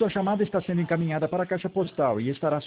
Sua chamada está sendo encaminhada para a caixa postal e estará